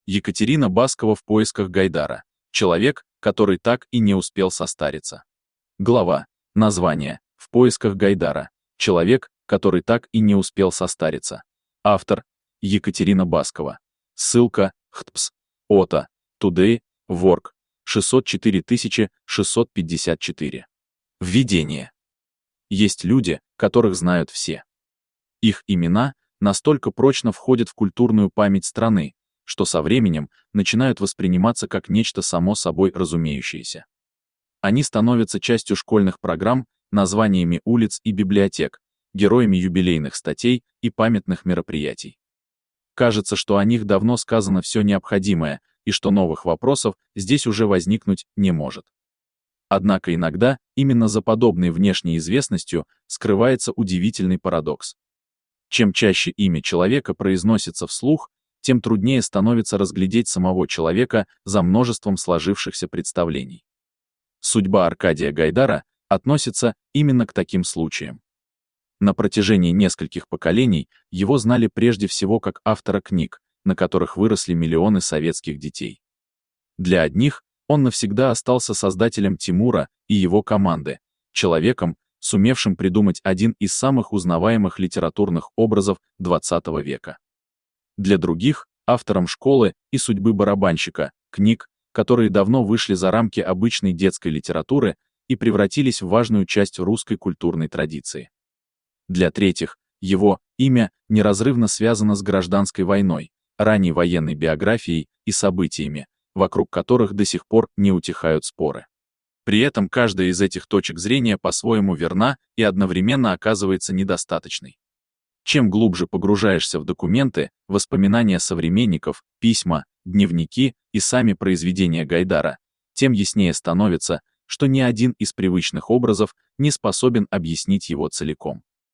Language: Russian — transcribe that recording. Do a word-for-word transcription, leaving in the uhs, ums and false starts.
Екатерина Баскова в поисках Гайдара. Человек, который так и не успел состариться. Глава. Название. В поисках Гайдара. Человек, который так и не успел состариться. Автор. Екатерина Баскова. Ссылка. ХТПС. ОТА. Today. Ворк. шестьсот четыре тысячи шестьсот пятьдесят четыре. Введение. Есть люди, которых знают все. Их имена настолько прочно входят в культурную память страны, что со временем начинают восприниматься как нечто само собой разумеющееся. Они становятся частью школьных программ, названиями улиц и библиотек, героями юбилейных статей и памятных мероприятий. Кажется, что о них давно сказано все необходимое, и что новых вопросов здесь уже возникнуть не может. Однако иногда именно за подобной внешней известностью скрывается удивительный парадокс. Чем чаще имя человека произносится вслух, тем труднее становится разглядеть самого человека за множеством сложившихся представлений. Судьба Аркадия Гайдара относится именно к таким случаям. На протяжении нескольких поколений его знали прежде всего как автора книг, на которых выросли миллионы советских детей. Для одних он навсегда остался создателем Тимура и его команды, человеком, сумевшим придумать один из самых узнаваемых литературных образов двадцатого века. Для других — автором «Школы» и «Судьбы барабанщика», книг, которые давно вышли за рамки обычной детской литературы и превратились в важную часть русской культурной традиции. Для третьих его имя неразрывно связано с гражданской войной, ранней военной биографией и событиями, вокруг которых до сих пор не утихают споры. При этом каждая из этих точек зрения по-своему верна и одновременно оказывается недостаточной. Чем глубже погружаешься в документы, воспоминания современников, письма, дневники и сами произведения Гайдара, тем яснее становится, что ни один из привычных образов не способен объяснить его целиком.